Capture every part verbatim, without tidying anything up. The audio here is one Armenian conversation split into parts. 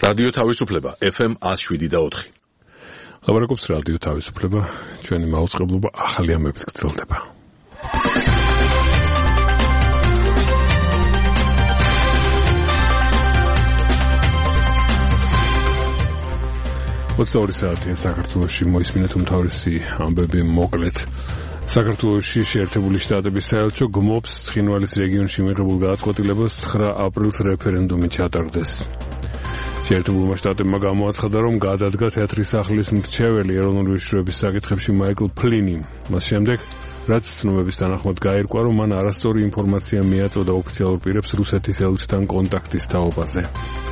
რადიო თავისუფლება ეფ ემ one oh seven და four. ლაბორატორიის რადიო თავისუფლება ჩვენი მაუწყებლობა ახალი ამბებით გრძელდება. ოცდაორი საათია საქართველოში მოისმინეთ უმთავრესი ამბები მოკლედ. საქართველოში შეერთებული შტატების საელჩო გმობს ცხინვალის რეგიონში მიღებულ გადაწყვეტილებას ცხრა აპრილს რეფერენდუმი ჩატარდეს. შეერთებულმა შტატებმა გამოაცხადა, რომ გადადგა თეატრის სახლის მრჩეველი ეროვნული უშიშროების საკითხებში მაიკლ ფლინი. მას შემდეგ, რაც ცნობების თანახმად გაირკვა, რომ მან არასწორი ინფორმაცია მიაწოდა ოფიციალურ პირებს რუსეთის ელჩთან კონტაქტის თაობაზე.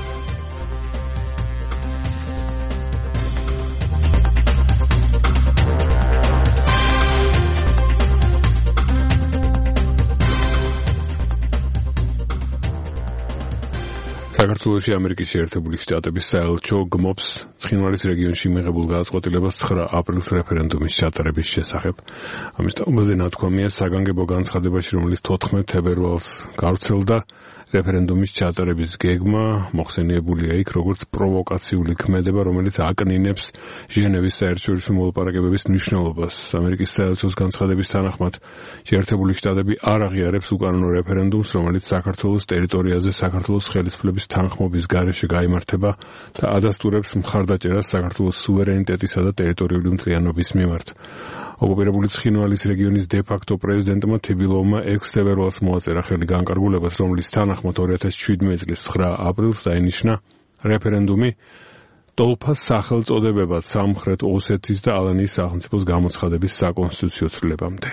საქართველოში ამერიკის შეერთებული შტატების საელჩო გმობს ცხინვალის რეგიონში მიღებულ გადაწყვეტილებას ცხრა აპრილს რეფერენდუმის ჩატარების შესახებ. ამის თაობაზე ნათქვამია საგანგებო განცხადებაში, რომელიც თოთხმეტ თებერვალს გავრცელდა. რეფერენდუმის ჩატარების გეგმა მოხსენიებულია იქ, როგორც პროვოკაციული ქმედება, რომელიც აკნინებს ჟენევის საერთაშორისო მოლაპარაკებების მნიშვნელობას. ამერიკის საელჩოს განცხადების თანახმად, შეერთებული შტატები არ აღიარებს უკანონო რეფერენდუმს, რომელიც საქართველოს ტერიტორიაზე საქართველოს ხელისუფლების თანხმობის გარეშე გაიმართება და ადასტურებს მხარდაჭერას საქართველოს სუვერენიტეტისა და ტერიტორიული მთლიანობის მიმართ. ოკუპირებული ცხინვალის რეგიონის დე-ფაქტო პრეზიდენტმა თბილოვმა ექვსი თებერვალს მოაწერა ხელი განკარგულებას, რომლის თანახმად ორი ათას შვიდმეტი წლის ცხრა აპრილს დაინიშნა რეფერენდუმი ტოლფას სახელწოდებებად სამხრეთ ოსეთის და ალანიის სახელმწიფოს გამოცხადების საკონსტიტუციო ცვლილებამდე.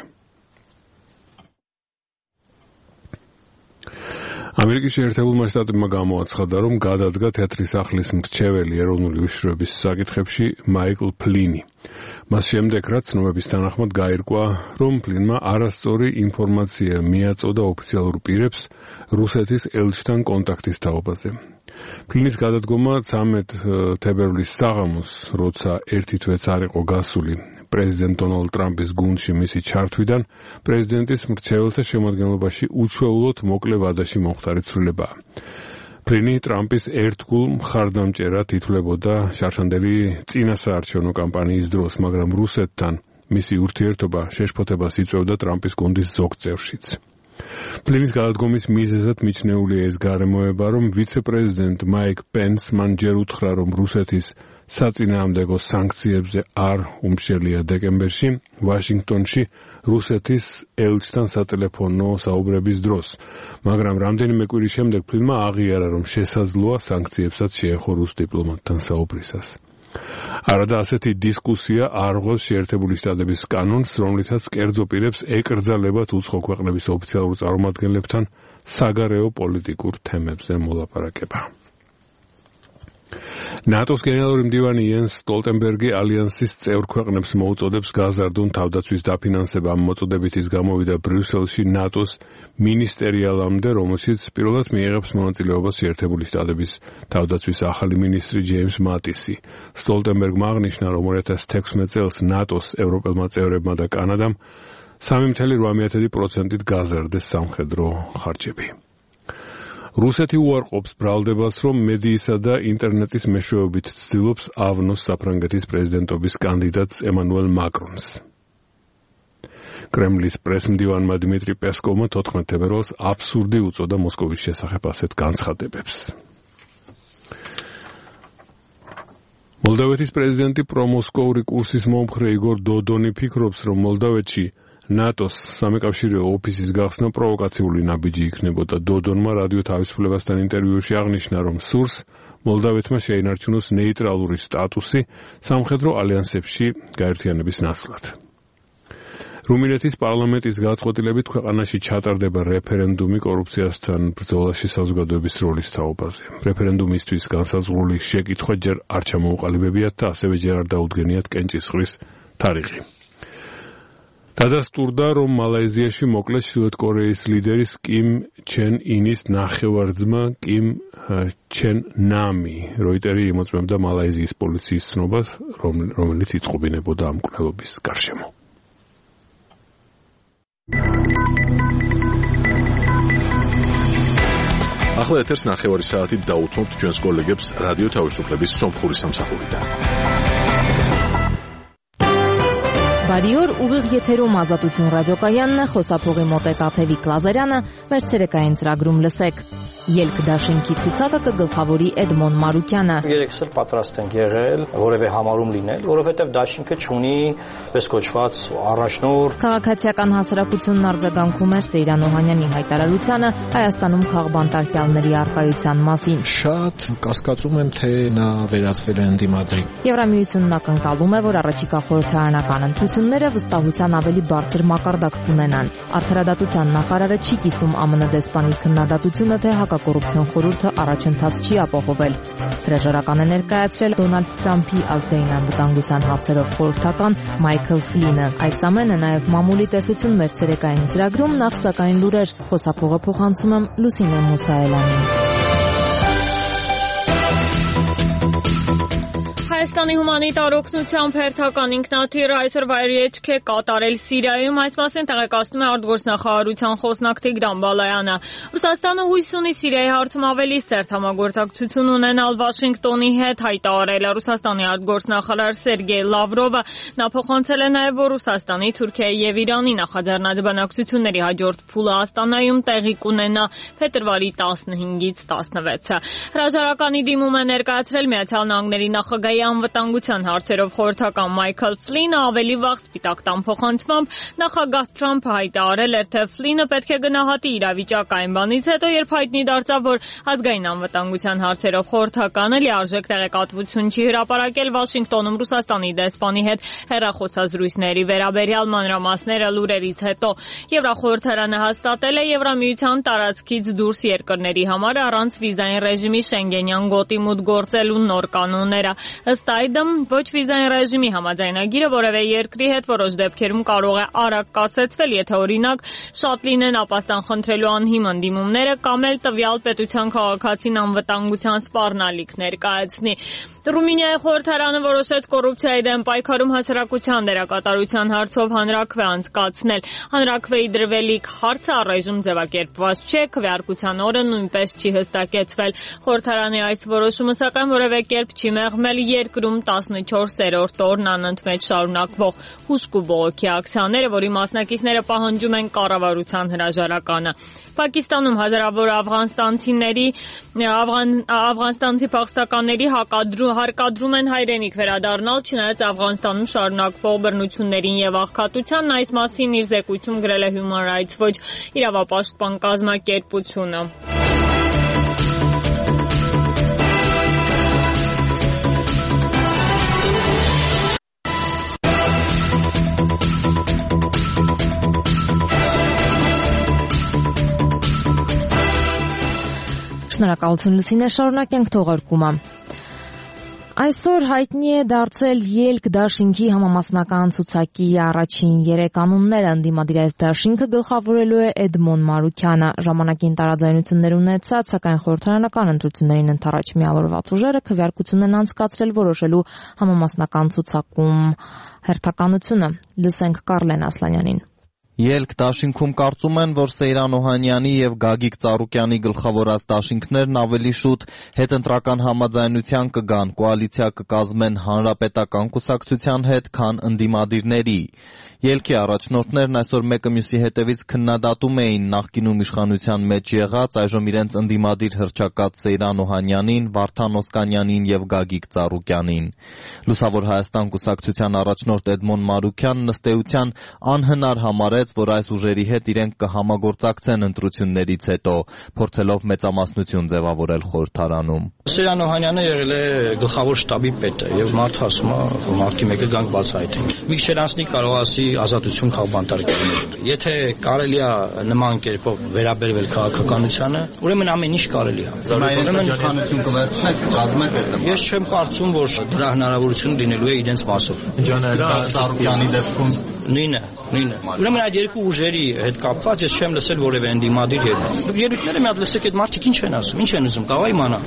ამერიკის შეერთებულმა შტატებმა გამოაცხადა, რომ გადადგა თეატრის სახლის მრჩეველი ეროვნული უშიშროების საკითხებში მაიკლ ფლინი. მას შემდეგ, რაც ცნობების თანახმად გაირკვა, რომ ფლინმა არასწორი ინფორმაცია მიაწოდა ოფიციალურ პირებს რუსეთის ელჩთან კონტაქტის თაობაზე. ფლინის გადადგომა ცამეტ თებერვლის საღამოს, როცა ერთი თვეც არ იყო გასული პრეზიდენტ დონალდ ტრამპის გუნდში მისი ჩართვიდან, პრეზიდენტის მრჩეველთა შემადგენლობაში უჩვეულოდ მოკლე ვადაში მომხდარი ცვლილებაა. ფლინი ტრამპის ერთგულ მხარდამჭერად ითვლებოდა შარშანდელი წინასაარჩევნო კამპანიის დროს, მაგრამ რუსეთთან მისი ურთიერთობა შეშფოთებას იწვევდა ტრამპის გუნდის ზოგ წევრშიც. ფლინის გადადგომის მიზეზად მიჩნეულია ეს გარემოება, რომ ვიცე-პრეზიდენტ მაიკ პენს მან ჯერ უთხრა, რომ რუსეთის საწინააღმდეგო სანქციებზე არ უმშელია დეკემბერში ვაშინგტონში რუსეთის ელჩთან სატელეფონო საუბრების დროს, მაგრამ რამდენიმე კვირის შემდეგ ფლინმა აღიარა, რომ შესაძლოა სანქციებსაც შეეხო რუს დიპლომატთან საუბრისას. არადა ასეთი დისკუსია არ ღოს შეერთებული შტატების კანონს, რომლითაც კერძო პირებს ეკრძალებათ უცხო ქვეყნების ოფიციალურ წარმომადგენლებთან საგარეო პოლიტიკურ თემებზე მოლაპარაკება. ნატოს გენერალური მდივანი იენს სტოლტენბერგი ალიანსის წევრ ქვეყნებს მოუწოდებს გაზარდონ თავდაცვის დაფინანსება. ამ მოწოდებითის გამოვიდა ბრიუსელში ნატოს მინისტერიალამდე, რომელშიც პირველად მიიღებს მონაწილეობას შეერთებული შტატების თავდაცვის ახალი მინისტრი ჯეიმს მატისი. სტოლტენბერგმა აღნიშნა, რომ ორი ათას თექვსმეტ წელს ნატოს ევროპელმა წევრებმა და კანადამ სამი წელი ორმოცდაათი პროცენტით გაზარდეს სამხედრო ხარჯები. რუსეთი უარყოფს ბრალდებას, რომ მედიისა და ინტერნეტის მეშვეობით ცდილობს ავნოს საფრანგეთის პრეზიდენტობის კანდიდატს ემანუელ მაკრონს. კრემლის პრესმდივანმა დიმიტრი პესკოვმა თოთხმეტ თებერვალს აბსურდი უწოდა მოსკოვის შესახებ ასეთ განცხადებებს. მოლდავეთის პრეზიდენტი პრომოსკოვური კურსის მომხრე იგორ დოდონი ფიქრობს, რომ მოლდავეთში ნატოს სამეკავშირეო ოფისის გახსნა პროვოკაციული ნაბიჯი იქნებოდა. დოდონმა რადიო თავისუფლებასთან ინტერვიუში აღნიშნა, რომ სურს მოლდავეთმა შეინარჩუნოს ნეიტრალური სტატუსი სამხედრო ალიანსებში გაერთიანების ნაცვლად. რუმინეთის პარლამენტის გადაწყვეტილებით ქვეყანაში ჩატარდება რეფერენდუმი კორუფციასთან ბრძოლაში საზოგადოების როლის თაობაზე. რეფერენდუმისთვის განსაზღვრული შეკითხვა ჯერ არ ჩამოუყალიბებიათ და ასევე ჯერ არ დაუდგენიათ კენჭისყრის თარიღი. დადასტურდა, რომ მალაიზიაში მოკლეს ჩრდილოეთ კორეის ლიდერის კიმ ჩენ ინის ნახევარ-ძმა კიმ ჩენ ნამი. როიტერი იმოწმებდა მალაიზიის პოლიციის ცნობას, რომელიც იწყობინებოდა ამ მკვლელობის გარშემო. ახლა ეთერს ნახევარი საათით დაუთმობთ ჩვენს კოლეგებს რადიო თავისუფლების სომხური სამსახურიდან. Բարի օր, ուղիղ եթերում Ազատություն ռադիոկայանն է, խոսափողի մոտ է Տաթևիկ Լազարյանը, մեր ցերեկային ծրագրում լսեք. Ելք դաշինքի ցուցակը կգլխավորի Էդմոն Մարուկյանը։ Երեքս էլ պատրաստ ենք եղել որևէ համարում լինել, որովհետև դաշինքը չունի պես կոչված առաջնորդ։ Քաղաքացիական հասարակությունն արձագանքում էր Սեյրան Օհանյանի հայտարարությանը Հայաստանում քաղբանտարկյալների առկայության մասին։ Շատ կասկածում եմ, թե նա վերածվել է ընդդիմադրի։ Եվրամիությունն ակնկալում է, որ առաջիկա խորհրդարանական ընտրությունները վստահության ավելի բարձր մակարդակ կունենան։ Արդարադատության նախարարը չի կիսում ԱՄՆ դեսպանի քննադատությունը, թե հակակոռուպցիոն խորհուրդը առաջընթաց չի ապահովել։ Հրաժարական է ներկայացրել Դոնալդ Թրամփի ազգային անվտանգության հարցերով խորհրդական Մայքլ Ֆլինը։ Այս ամենը նաև մամուլի տեսություն մեր ցերեկային ծրագրում, նախ սակայն լուրեր, խոսափողը փոխանցում եմ Լուսինե Մուսայելյանին։ Հայաստանի հումանիտար օգնության հերթական ինքնաթիռը այսօր վայրի էջք է կատարել Սիրիայում, այս մասին տեղեկացնում է արտգործնախարարության խոսնակ Տիգրան Բալայանը։ Ռուսաստանը հույս ունի Սիրիայի հարցում ավելի սերտ համագործակցություն ունենալ Վաշինգտոնի հետ, հայտարարել է Ռուսաստանի արտգործնախարար Սերգեյ Լավրովը։ Նա փոխանցել է նաև, որ Ռուսաստանի, Թուրքիայի եւ Իրանի նախաձեռնած բանակցությունների հաջորդ փուլը Աստանայում տեղի կունենա փետրվարի տասնհինգից տասնվեցը։ Հրաժարականի դիմում է ներկայացրել Միացյալ Նահանգների նախագահի անվտանգության հարցերով խորհրդական Մայքլ Ֆլինը, ավելի վաղ Սպիտակ տան փոխանցմամբ նախագահ Թրամփը հայտարարել էր, թե Ֆլինը պետք է գնահատի իրավիճակը այն բանից հետո, երբ հայտնի դարձավ, որ ազգային անվտանգության հարցերով խորհրդականը լիարժեք տեղեկատվություն չի հրապարակել Վաշինգտոնում Ռուսաստանի դեսպանի հետ հեռախոսազրույցների վերաբերյալ մանրամասները լուրերից հետո։ Եվրախորհրդարանը հաստատել է Եվրամիության տարածքից դուրս երկրների համար առանց վիզային ռեժիմի Շենգենյան գոտի մուտք գործելու նոր կանոնները։ Ըստ այդմ, ոչ վիզային ռեժիմի համաձայնագիրը որևէ երկրի հետ որոշ դեպքերում կարող է արագ կասեցվել, եթե օրինակ շատ լինեն ապաստան խնդրելու անհիմն դիմումները կամ էլ տվյալ պետության քաղաքացին անվտանգության սպառնալիք ներկայացնի։ Ռումինիայի խորհրդարանը որոշեց կոռուպցիայի դեմ պայքարում հասարակության դերակատարության հարցով հանրաքվե անցկացնել։ Հանրաքվեի դրվելիք հարցը առայժմ ձևակերպված չէ, քվեարկության օրը նույնպես չի հստակեցվել։ Խորհրդարանի այս որոշումը սակայն որևէ կերպ չի մեղմել երկրում տասնչորսերորդ օրն անընդմեջ շարունակվող հուժկ ու բողոքի ակցիաները, որի մասնակիցները պահանջում են կառավարության հրաժարականը։ Պակիստանում հազարավոր աֆղանստանցիների աֆղան, աֆղանստանցի փախստականների հարկադրում են հայրենիք վերադառնալ, չնայած Աֆղանստանում շարունակվող բռնություններին եւ աղքատությանն, այս մասին իր զեկույցում գրել է Human Rights Watch իրավապաշտպան կազմակերպությունը։ Շնորհակալություն Լուսինե, շարունակենք թողարկումը։ Այսօր հայտնի է դարձել Ելք դաշինքի համամասնական ցուցակի առաջին երեք անունները։ Ընդդիմադիր այս դաշինքը գլխավորելու է Էդմոն Մարուկյանը։ Ժամանակին տարաձայնություններ ունեցած, սակայն խորհրդարանական ընտրություններին ընդառաջ միավորված ուժերը քվեարկություն են անցկացրել որոշելու համամասնական ցուցակում հերթականությունը։ Լսենք Կարլեն Ասլանյանին։ Ելք դաշինքում կարծում են, որ Սեյրան Օհանյանի եւ Գագիկ Ծառուկյանի գլխավորած դաշինքներն ավելի շուտ հետընտրական համաձայնության կգան, կոալիցիա կկազմեն հանրապետական կուսակցության հետ, քան ընդդիմադիրների։ Ելքի առաջնորդներն այսօր մեկը մյուսի հետևից քննադատում էին նախկինում իշխանության մեջ եղած, այժմ իրենց ընդդիմադիր հռչակած Սեյրան Օհանյանին, Վարդան Օսկանյանին եւ Գագիկ Ծառուկյանին։ Լուսավոր Հայաստան կուսակցության առաջնորդ Էդմոն Մարուկյանն ըստ էության անհնար համարեց, որ այս ուժերի հետ իրենք կհամագործակցեն ընտրություններից հետո, փորձելով մեծամասնություն ձևավորել խորհրդարանում։ Սեյրան Օհանյանը եղել է գլխավոր շտաբի պետը եւ մարդը ասում է, որ մարդի մեկը գանք բացահայտենք։ Մի քիչ անցնի կարող ասի ազատություն քաղբանտարկյալներ։ Եթե կարելի է նման կերպով վերաբերվել քաղաքականությանը, ուրեմն ամեն ինչ կարելի է։ Ուրեմն իշխանություն կվերցնեք, կազմեք այդ։ Ես չեմ կարծում, որ դրա հնարավորություն լինելու է իրենց մասով։ Ծառուկյանի դեպքում նույնը, նույնը։ Ուրեմն այդ երկու ուժերի հետ կապված ես չեմ լսել որևէ ընդդիմադիր հետ։ Ելույթները մի հատ լսեք, այդ մարդիկ ինչ են ասում, ինչ են ուզում, կարող իմանալ։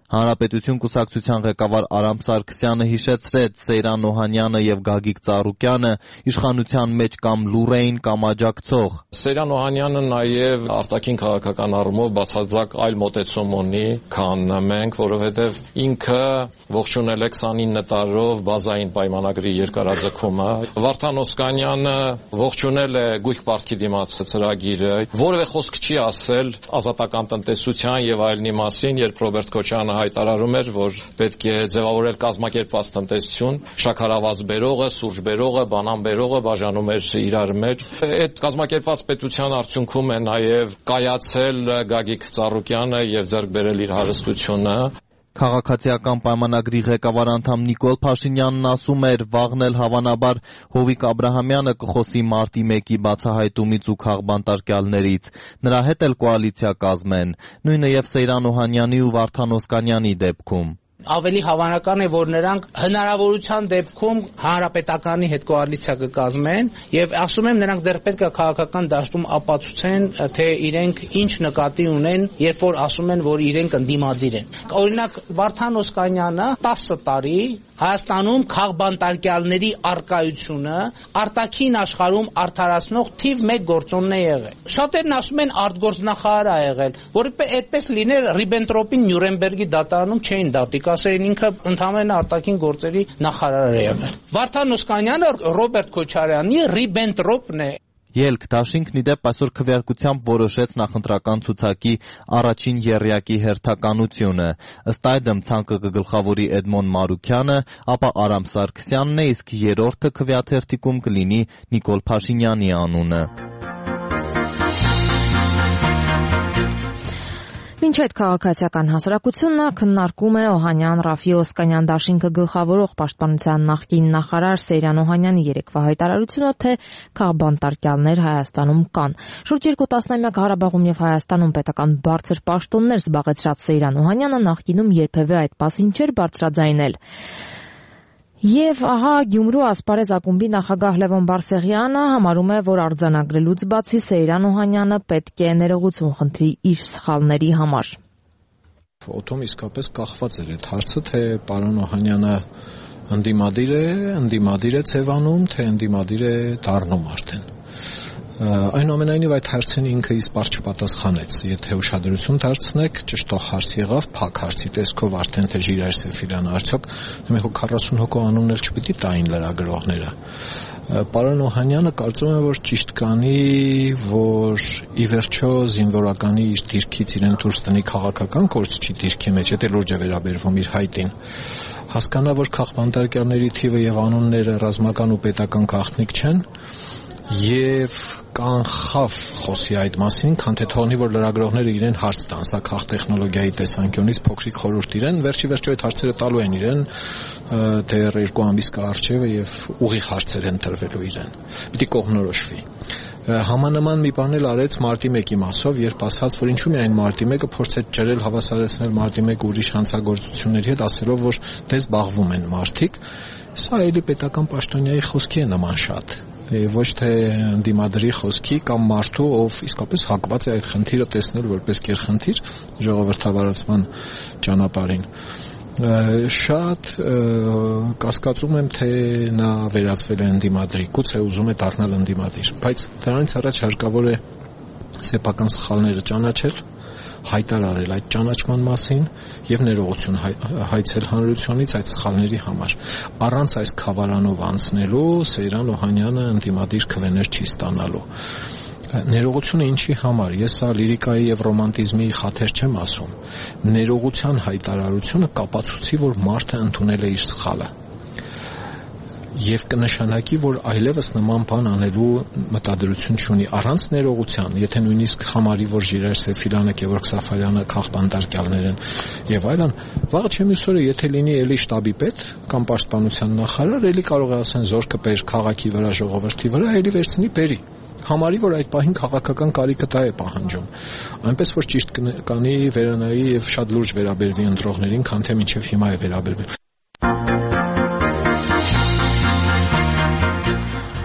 Հանրապետություն կուսակցության ղեկավար Արամ Սարգսյանը հիշեցրեց Սեյրան Օհանյանը եւ Գագիկ Ծառուկյանը իշխանության մեջ կամ լուր էին կամ աջակցող։ Սեյրան Օհանյանը նաեւ արտաքին քաղաքական առումով բացարձակ այլ մոտեցում ունի, քան մենք, որովհետեւ ինքը ողջունել է քսանինը տարով բազային պայմանագրի երկարաձգումը։ Վարդան Օսկանյանը ողջունել է գույք պարտքի դիմաց ծրագիրը, որևէ խոսք չի ասել ազատական տնտեսության եւ այլնի մասին, երբ Ռոբերտ Քոչարյանը հայտարարում էր, որ պետք է ձևավորել կազմակերպված տնտեսություն, շաքարավազ բերողը, սուրճ բերողը, բանան բերողը բաժանում էր իրար մեջ։ Այդ կազմակերպված պետության արդյունքում է նաև կայացել Գագիկ Ծառուկյանը եւ ձեռք բերել իր հարստությունը։ Քաղաքացիական պայմանագրի ղեկավար անդամ Նիկոլ Փաշինյանն ասում էր, վաղն էլ հավանաբար Հովիկ Աբրահամյանը կխոսի մարտի մեկի բացահայտումից ու քաղբանտարկյալներից։ Նրա հետ էլ կոալիցիա կազմեն, նույնը եւ Սեյրան Օհանյանի ու Վարդան Օսկանյանի դեպքում։ Ավելի հավանական է, որ նրանք հնարավորության դեպքում հանրապետականի հետ կոալիցիա կկազմեն եւ ասում եմ, նրանք դեռ պետք է քաղաքական դաշտում ապացուցեն, թե իրենք ինչ նկատի ունեն, երբ որ ասում են, որ իրենք ընդդիմադիր են։ Օրինակ Վարդան Օսկանյանը տասը տարի Հայաստանում քաղբանտարկյալների առկայությունը արտաքին աշխարհում արդարացնող թիվ մեկ գործոնն է եղել։ Շատերն ասում են արտգործնախարար ա եղել, որը այդպես լիներ Ռիբենտրոպին Նյուրնբերգի դատարանում չէին դատի, ասեն ինքը ընդհանրապես արտաքին գործերի նախարար է եղել։ Վարդան Օսկանյանը Ռոբերտ Քոչարյանի Ռիբենտրոպն է։ Ելք դաշինքն ի դեպ այսօր քվեարկությամբ որոշեց նախընտրական ցուցակի առաջին եռյակի հերթականությունը։ Ըստ այդմ ցանկը կգլխավորի Էդմոն Մարուքյանը, ապա Արամ Սարգսյանն է, իսկ երրորդը քվեաթերթիկում կլինի Նիկոլ Փաշինյանի անունը։ Մինչ այդ քաղաքացիական հասարակությունը քննարկում է Օհանյան Ռաֆի Օսկանյան դաշինքը գլխավորող պաշտպանության նախկին նախարար Սեյրան Օհանյանի երեկվա հայտարարությունը, թե քաղբանտարկյալներ Հայաստանում կան։ Շուրջ երկու տասնամյակ Ղարաբաղում եւ Հայաստանում պետական բարձր պաշտոններ զբաղեցրած Սեյրան Օհանյանը նախկինում երբևէ այդ պասին չէր բարձրաձայնել։ Եվ ահա Գյումրու ասպարեզ ակումբի նախագահ Լևոն Բարսեղյանը համարում է, որ արձանագրելուց բացի Սեյրան Օհանյանը պետք է ներողություն խնդրի իր սխալների համար։ Օթոմ իսկապես կախված էր այդ հարցը, թե պարոն Օհանյանը ընդդիմադիր է, ընդդիմադիր է ցևանում, թե ընդդիմադիր է դառնում արդեն։ Այնուամենայնիվ այդ հարցին ինքը իսպառ չպատասխանեց։ Եթե ուշադրություն դարձնեք, ճշտող հարց եղավ, փակ հարցի տեսքով արդեն թե Ժիրայր Սեֆիրյանը արդյոք մենք քառասուն հոգու անունն էլ չպիտի տային լրագրողները։ Պարոն Օհանյանը կարծում է, որ ճիշտ կանի, որ ի վերջո զինվորականի իր դիրքից իրեն դուրս տնի քաղաքական կորցչի դիրքի մեջ, եթե լուրջ է վերաբերվում իր հայտին։ Հասկանա, որ քաղբանտարկյալների թիվը եւ անունները ռազմական ու պետական գաղտնիք չեն, եւ կանխավ խոսի այդ մասին, քան թե թողնի, որ լրագրողները իրեն հարց տան, սա քաղտեխնոլոգիայի տեսանկյունից փոքրիկ խորհուրդ իրեն, վերջի վերջո այդ հարցերը տալու են իրեն դեռ երկու ամիս կառչևը եւ ուղիղ հարցեր են տրվելու իրեն։ Պիտի կողմնորոշվի։ Համանման մի բան էլ արեց մարտի մեկի մասով, երբ ասաց, որ ինչու միայն մարտի մեկը փորձեց ջրել, հավասարեցնել մարտի մեկը ուրիշ հանցագործությունների հետ, ասելով, որ դե զբաղվում են մարդիկ։ Սա էլի պետական պաշտոնյայի խոսքի է նման շատ, ոչ թե ընդդիմադրի խոսքի կամ մարդու, ով իսկապես հակված է այդ խնդիրը տեսնել որպես գերխնդիր ժողովրդավարացման ճանապարհին։ Շատ կասկածում եմ, թե նա վերածվել է ընդդիմադրի, գուցե ուզում է դառնալ ընդդիմադիր, բայց դրանից առաջ հարկավոր է սեփական սխալները ճանաչել, հայտարարել այդ ճանաչման մասին եւ ներողություն հայցել հանրությունից այդ սխալների համար։ Առանց այս խավարանով անցնելու Սեյրան Օհանյանը ընդդիմադիր քվեներ չի ստանալու։ Ներողությունը ինչի համար։ Ես սա լիրիկայի եւ ռոմանտիզմի խաթեր չեմ ասում։ Ներողության հայտարարությունը կապացուցի, որ մարդը ընդունել է իր սխալը։ Եվ կնշանակի, որ այլևս նման բան անելու մտադրություն չունի առանց ներողության, եթե նույնիսկ համարի, որ Ժիրայր Սեֆիրյանը, Գևորգ Սաֆարյանը քաղբանտարկյալներ են եւ այլն, վաղը չեմ իսօրը, եթե լինի էլի շտաբի պետ կամ պաշտպանության նախարար, էլի կարող է ասեն զորքը բեր քաղաքի վրա, ժողովրդի վրա, էլի վերցնի բերի։ Համարի, որ այդ պահին քաղաքական կարիքը դա է պահանջում։ Այնպես որ ճիշտ կանի վերանայի եւ շատ լուրջ վերաբերվի ընտրողներին, քան թե մինչեւ հիմա է վերաբերվել։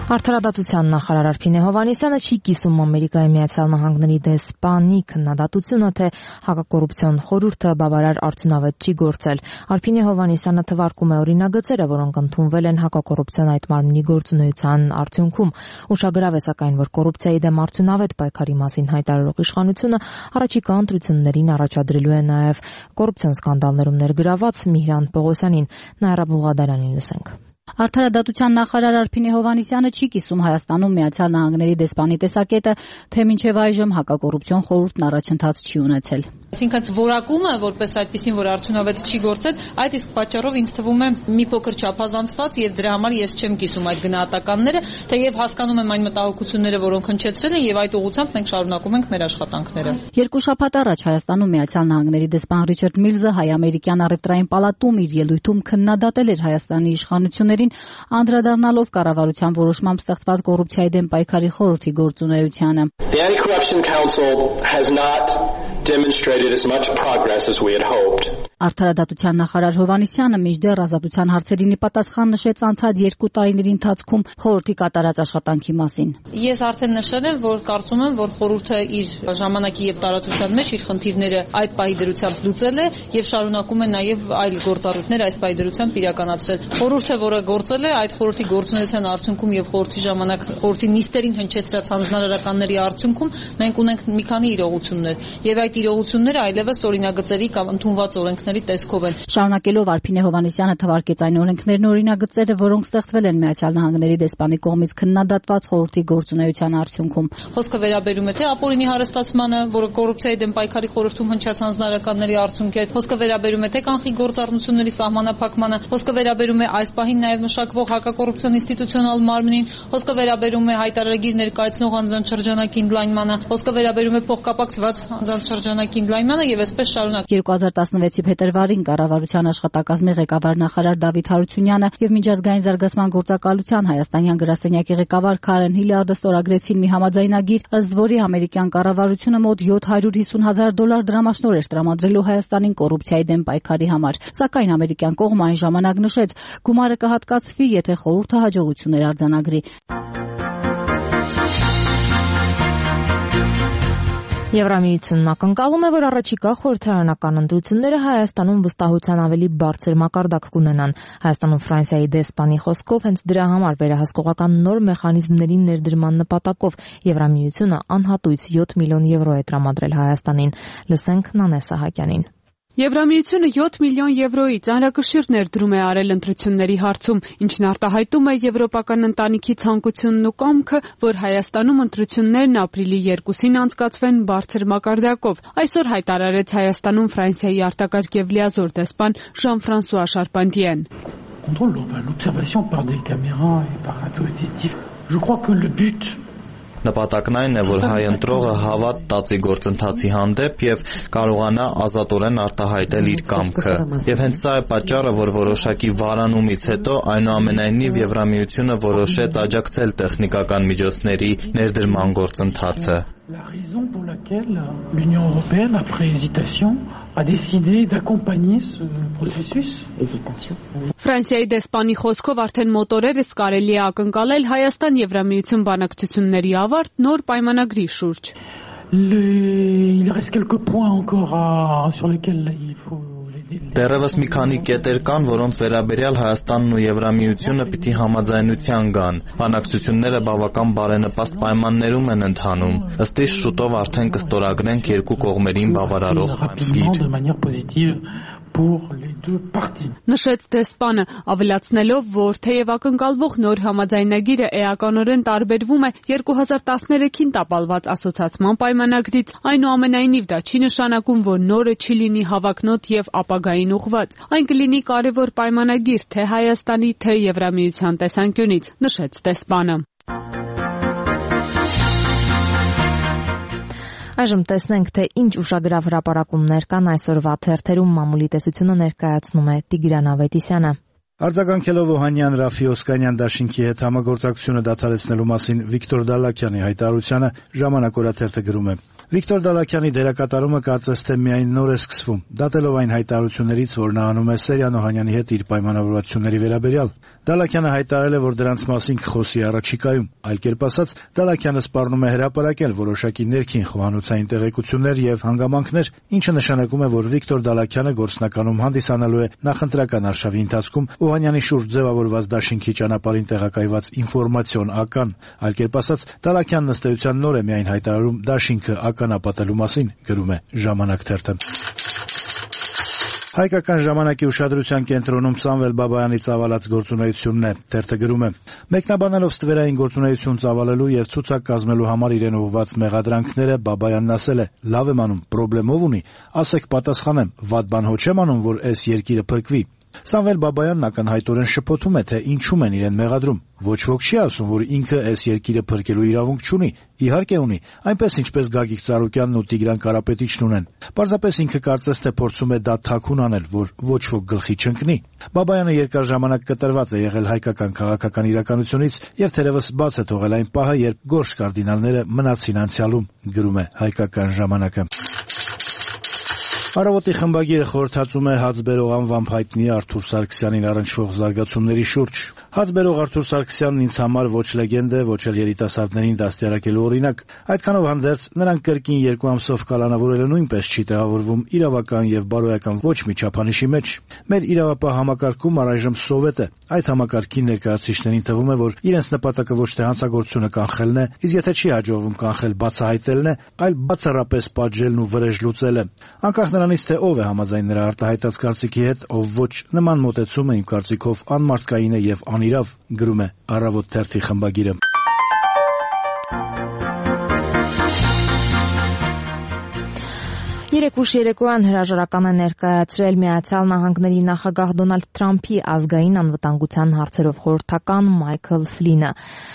Արդարադատության նախարար Արփինե Հովհաննիսյանը չի կիսում Ամերիկայի Միացյալ Նահանգների դեսպանի քննադատությունը, թե հակակոռուպցիոն խորհուրդը բավարար արդյունավետ չի գործել։ Արփինե Հովհաննիսյանը թվարկում է օրինագծերը, որոնք ընդունվել են հակակոռուպցիոն այդ մարմնի գործունեության արդյունքում։ Ուշագրավ է սակայն, որ կոռուպցիայի դեմ արդյունավետ պայքարի մասին հայտարարող իշխանությունը առաջիկա ընտրություններին առաջադրելու է նաև կոռուպցիոն սկանդալներում ներգրաված Միհրան Պողոսյանին։ Նաիրա Բուլղադարյանին լսենք։ Արդարադատության նախարար Արփինե Հովհաննիսյանը չի կիսում Հայաստանում Միացյալ Նահանգների դեսպանի տեսակետը, թե մինչև այժմ հակակոռուպցիոն խորհուրդն առաջընթաց չի ունեցել։ Այսինքն որակումը, որպես այդպեսին, որ արդյունավետ չի գործել, այդ իսկ պատճառով ինձ թվում է մի փոքր չափազանցված եւ դրա համար ես չեմ կիսում այդ գնահատականները, թեև հասկանում եմ այն մտահոգությունները, որոնք հնչեցրել են եւ այդ ուղղությամբ մենք շարունակում ենք մեր աշխատանքները։ Երկու շաբաթ առաջ Հայաստանում Միացյալ Նահանգների դեսպան Ռիչարդ Միլզը հայ-ամերիկյան առևտրային պալատում իր ելույթում քննադատել էր Հայաստանի իշխանություններին, անդրադառնալով կառավարության որոշմամբ ստեղծված կոռուպցիայի դեմ պայքարի խորհրդի գործունեությանը։ The Anti-Corruption Council has not demonstrated as much progress as we had hoped. Արդարադատության նախարար Հովհաննիսյանը մինչդեռ ազատության հարցերին պատասխան նշեց անցած երկու տարիների ընթացքում խորհրդի կատարած աշխատանքի մասին։ Ես արդեն նշել եմ, որ կարծում եմ, որ խորհուրդը իր ժամանակի եւ տարածության մեջ իր խնդիրները այդ պահի դրությամբ լուծել է եւ շարունակում է նաեւ այլ գործառույթներ այս պահի դրությամբ իրականացրել։ Խորհուրդը, որը գործել է, այդ խորհրդի գործունեության արդյունքում եւ խորհրդի ժամանակ խորհրդի նիստերին հնչեցրած հանձնարարականների արդյունքում մենք ունենք մի քանի իրողություններ եւ այդ իրողությունները այլևս օրինագծերի կամ ընդունված օրենքների տեսքով են։ Շարունակելով Արփինե Հովհաննիսյանը թվարկեց այն օրենքներն ու օրինագծերը, որոնք ստեղծվել են Միացյալ Նահանգների դեսպանի կողմից քննադատված խորհրդի գործունեության արդյունքում։ Խոսքը վերաբերում է թե ապօրինի հարստացմանը, որը կոռուպցիայի դեմ պայքարի խորհրդում հնչած հանձնարարականների արդյունք է, խոսքը վերաբերում է թե կանխիկ գործառնությունների սահմանափակմանը, խոսքը վերաբերում է այս պահին նաև մշակվող հակակոռուպցիոն ինստիտուցիոնալ մարմնին, խոսքը վերաբերում է հայտարարագիր ներկայացնող անձանց շրջանակի ընդլայնմանը, խոսքը վերաբերում է փոխկապակցված անձանց շրջանակի ընդլայնմանը եւ այսպես շարունակ։ երկու հազար տասնվեցի փետրվարին կառավարության աշխատակազմի ղեկավար նախարար Դավիթ Հարությունյանը եւ միջազգային զարգացման գործակալության հայաստանյան գրասենյակի ղեկավար Քարեն Հիլարդը ստորագրեցին մի համաձայնագիր, ըստ որի ամերիկյան կառավարությունը մոտ յոթ հարյուր հիսուն հազար դոլար դրամաշնորհ էր տրամադրելու Հայաստանին կոռուպցիայի դեմ պայքարի համար։ Սակայն ամերիկյան կողմը այն ժամանակ նշեց, գումարը կհատկացվի, եթե խորհուրդը հաջողություններ արձանագրի։ Եվրամիությունն ակնկալում է, որ առաջիկա խորհրդարանական ընտրությունները Հայաստանում վստահության ավելի բարձր մակարդակ կունենան։ Հայաստանում Ֆրանսիայի դեսպանի խոսքով հենց դրա համար վերահսկողական նոր մեխանիզմների ներդրման նպատակով Եվրամիությունը անհատույց յոթ միլիոն եվրո է տրամադրել Հայաստանին։ Լսենք Նանե Սահակյանին։ Եվրամիությունը յոթ միլիոն եվրոյի ծանրակշիռ ներդրում է արել ընտրությունների հարցում, ինչն արտահայտում է եվրոպական ընտանիքի ցանկությունն ու կամքը, որ Հայաստանում ընտրություններն ապրիլի երկուսին անցկացվեն բարձր մակարդակով։ Այսօր հայտարարեց Հայաստանում Ֆրանսիայի արտակարգ եւ լիազոր դեսպան Ժան-Ֆրանսուଆ Շարպանտիեն։ L'observation par des caméras et par un dispositif. Je crois que le but Նպատակն այն է, որ հայ ընտրողը հավատ տածի գործընթացի հանդեպ եւ կարողանա ազատորեն արտահայտել իր կամքը։ Եվ հենց սա է պատճառը, որ որոշակի վարանումից հետո այնուամենայնիվ Եվրամիությունը որոշեց աջակցել տեխնիկական միջոցների ներդրման գործընթացը։ La raison pour laquelle l'Union européenne, après hésitation, a décidé d'accompagner ce processus. Ֆրանսիայի դեսպանի խոսքով արդեն մոտորերս կարելի է ակնկալել Հայաստան-Եվրամիություն բանակցությունների ավարտ նոր պայմանագրի շուրջ։ Il reste quelques points encore à, sur lesquels il faut Դեռևս մի քանի կետեր կան, որոնց վերաբերյալ Հայաստանն ու Եվրամիությունը պիտի համաձայնության գան։ Բանակցությունները բավական բարենպաստ պայմաններում են ընթանում։ Ըստ իս շուտով արդեն կստորագրենք երկու կողմերին բավարարող գիր։ Նշեց դեսպանը, ավելացնելով, որ թեև ակնկալվող նոր համաձայնագիրը էականորեն տարբերվում է երկու հազար տասներեքին տապալված ասոցիացման պայմանագրից, այնուամենայնիվ դա չի նշանակում, որ նորը չի լինի հավակնոտ եւ ապագային ուղղված։ Այն կլինի կարևոր պայմանագիր թե Հայաստանի, թե Եվրամիության տեսանկյունից, նշեց դեսպանը։ Այժմ տեսնենք, թե ինչ ուշագրավ հրապարակումներ կան այսօրվա թերթերում։ Մամուլի տեսությունը ներկայացնում է Տիգրան Ավետիսյանը։ Արձագանքելով Օհանյան Ռաֆի Օսկանյան դաշինքի հետ համագործակցությունը դադարեցնելու մասին Վիկտոր Դալակյանի հայտարարությանը, Ժամանակ օրաթերթը գրում է. Վիկտոր Դալաքյանի դերակատարումը կարծես թե միայն նոր է սկսվում, դատելով այն հայտարարություններից, որ նա անում է Սերյան Օհանյանի հետ իր պայմանավորվածությունների վերաբերյալ։ Դալաքյանը հայտարարել է, որ դրանց մասին կխոսի առաջիկայում։ Այլ կերպ ասած, Դալաքյանը սպառնում է հրապարակել որոշակի ներքին խոհանոցային տեղեկություններ եւ հանգամանքներ, ինչը նշանակում է, որ Վիկտոր Դալաքյանը գործնականում հանդիսանալու է նախընտրական արշավի ընթացքում Օհանյանի շուրջ ձևավորված դաշինքի ճանապարհին տեղակայված ինֆորմացիոն ական։ Այլ կերպ ասած, Դալաքյանն ըստ էության նոր է միայն հայտարարում դաշինքը ականապատելու մասին, գրում է Ժամանակ թերթը։ Հայկական ժամանակի ուշադրության կենտրոնում Սամվել Բաբայանի ծավալած գործունեությունն է, թերթը գրում է. Մեկնաբանելով ստվերային գործունեություն ծավալելու եւ ցուցակ կազմելու համար իրեն ուղղված մեղադրանքները Բաբայանն ասել է. «Լավ եմ անում, պրոբլեմով ունի, ասեք պատասխանեմ, վատ բան հո չեմ անում, որ այս երկիրը փրկվի»։ Սամվել Բաբայանն ակնհայտորեն շփոթում է, թե ինչու են իրեն մեղադրում։ Ոչ ոք չի ասում, որ ինքը այս երկիրը փրկելու իրավունք չունի։ Իհարկե ունի, այնպես ինչպես Գագիկ Ծառուկյանն ու Տիգրան Կարապետիչն ունեն։ Պարզապես ինքը կարծես թե փորձում է դա թաքուն անել, որ ոչ ոք գլխի չընկնի։ Բաբայանը երկար ժամանակ կտրված է եղել հայկական քաղաքական իրականությունից եւ թերևս բաց է թողել այն պահը, երբ գորշ կարդինալները մնացին անցյալում, գրում է Հայկական ժամանակը։ Առավոտի խմբագիրը խորհրդածում է հացբերող անվամբ հայտնի Արթուր Սարգսյանին առնչվող զարգացումների շուրջ։ Հացբերող Արթուր Սարգսյանն ինձ համար ոչ լեգենդ է, ոչ էլ երիտասարդներին դաստիարակելու օրինակ։ Այդքանով հանդերձ նրանք կրկին երկու ամսով կալանավորելը նույնպես չի տեղավորվում իրավական եւ բարոյական ոչ մի չափանիշի մեջ։ Մեր իրավապահ համակարգում առայժմ սովետ է։ Այդ համակարգի ներկայացուցիչներին թվում է, որ իրենց նպատակը ոչ թե հանցագործությունը կանխելն է, իսկ եթե չի հաջողվում կանխել, բացահայտելն է, այլ բացառապես պատժելն ու վրեժ լուծելը։ Անկախ նրանից, թե ով է համաձայն նրա արտահայտած կարծիքի հետ, ով ոչ, նման մոտեցումը իմ կարծիքով անմարդկային է եւ անիրավ, գրում է Առավոտ թերթի խմբագիրը։ Երեկ ուշ երեկոյան հրաժարական է ներկայացրել Միացյալ Նահանգների նախագահ Դոնալդ Թրամփի ազգային անվտանգության հարցերով խորհրդական Մայքլ Ֆլինը։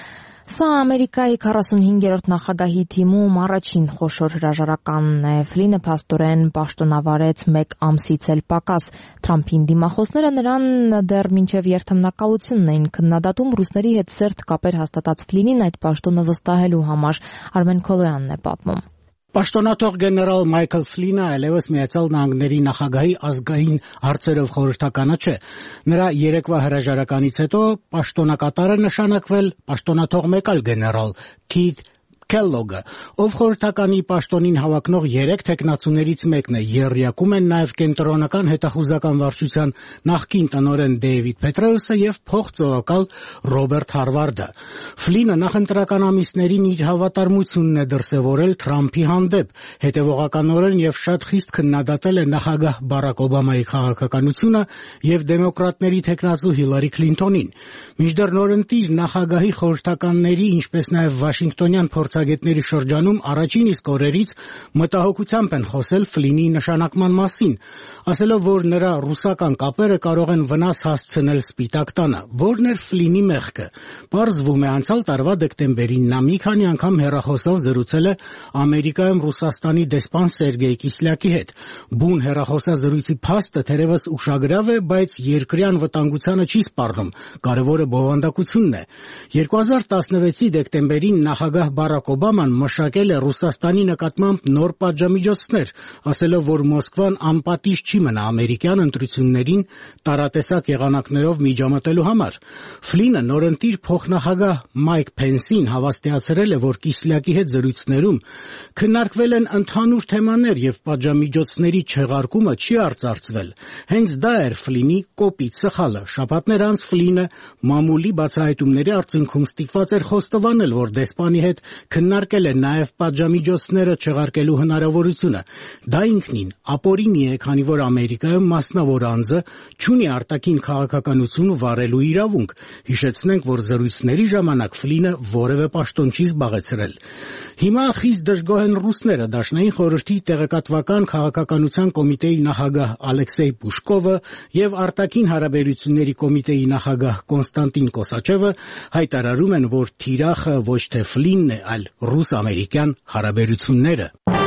Սա Ամերիկայի քառասունհինգերորդ նախագահի թիմում առաջին խոշոր հրաժարականն է։ Ֆլինը փաստորեն պաշտոնավարեց մեկ ամսից էլ պակաս։ Թրամփին դիմախոսները նրան դեռ մինչև երթմնակալությունն էին քննադատում ռուսների հետ սերտ կապեր հաստատած Ֆլինին այդ պաշտոնը վստահելու համար։ Արմեն Քոլոյանն է պատմում։ Պաշտոնաթող գեներալ Մայքլ Ֆլինը այլևս Միացյալ Նահանգների նախագահի ազգային հարցերով խորհրդականը չէ։ Նրա երեկվա հրաժարականից հետո պաշտոնակատարը նշանակվել պաշտոնաթող մեկ այլ գեներալ Քիթ Քելլոգը, ով խորհրդականի պաշտոնին հավակնող երեք թեկնածուներից մեկն է։ Եռյակում են նաև կենտրոնական հետախուզական վարչության նախկին տնօրեն Դեյվիդ Փետրեուսը եւ փոխծովակալ Ռոբերտ Հարվարդը։ Ֆլինը նախընտրական ամիսներին իր հավատարմությունն է դրսևորել Թրամփի հանդեպ, հետևողականորեն եւ շատ խիստ քննադատել է նախագահ Բարակ Օբամայի քաղաքականությունը եւ դեմոկրատների թեկնածու Հիլարի Քլինթոնին։ Մինչդեռ նորընտիր նախագահի խորհրդականների, ինչպես նաեւ Վաշինգտոնյան փորձագետների շրջանում առաջին իսկ օրերից մտահոգությամբ են խոսել Ֆլինի նշանակման մասին, ասելով, որ նրա ռուսական կապերը կարող են վնաս հասցնել Սպիտակ տանը։ Որն էր Ֆլինի մեղքը։ Պարզվում է, անցյալ տարվա դեկտեմբերին նա մի քանի անգամ հեռախոսով զրուցել է Ամերիկայում Ռուսաստանի դեսպան Սերգեյ Կիսլյակի հետ։ Բուն հեռախոսազրույցի փաստը թերևս ուշագրավ է, բայց երկրի անվտանգությանը չի սպառնում։ Կարևորը բովանդակությունն է։ երկու հազար տասնվեցի դեկտեմբերին նախագահ Բարակ Օբաման մշակել է Ռուսաստանի նկատմամբ նոր պատժամիջոցներ, ասելով, որ Մոսկվան անպատիժ չի մնա ամերիկյան ընտրություններին տարատեսակ եղանակներով միջամտելու համար։ Ֆլինը նորընտիր փոխնախագահ Մայք Փենսին հավաստիացրել է, որ Կիսլյակի հետ զրույցներում քննարկվել են ընդհանուր թեմաներ եւ պատժամիջոցների չեղարկումը չի արծարծվել։ Հենց դա էր Ֆլինի կոպիտ սխալը։ Շաբաթներ անց Ֆլինը մամուլի բացահայտումների արդյունքում ստիպված էր խոստովանել, որ դեսպանի հետ քննարկել է նաև պատժամիջոցները չեղարկելու հնարավորությունը։ Դա ինքնին ապօրինի է, քանի որ Ամերիկայում մասնավոր անձը չունի արտաքին քաղաքականություն վարելու իրավունք։ Հիշեցնենք, որ զրույցների ժամանակ Ֆլինը որևէ պաշտոն չի զբաղեցրել։ Հիմա խիստ դժգոհ են ռուսները։ Դաշնային խորհրդի տեղեկատվական քաղաքականության կոմիտեի նախագահ Ալեքսեյ Պուշկովը եւ արտաքին հարաբերությունների կոմիտեի նախագահ Կոնստանտին Կոսաչևը հայտարարում են, որ թիրախը ոչ թե Ֆլինն է, այլ ռուս-ամերիկյան հարաբերությունները։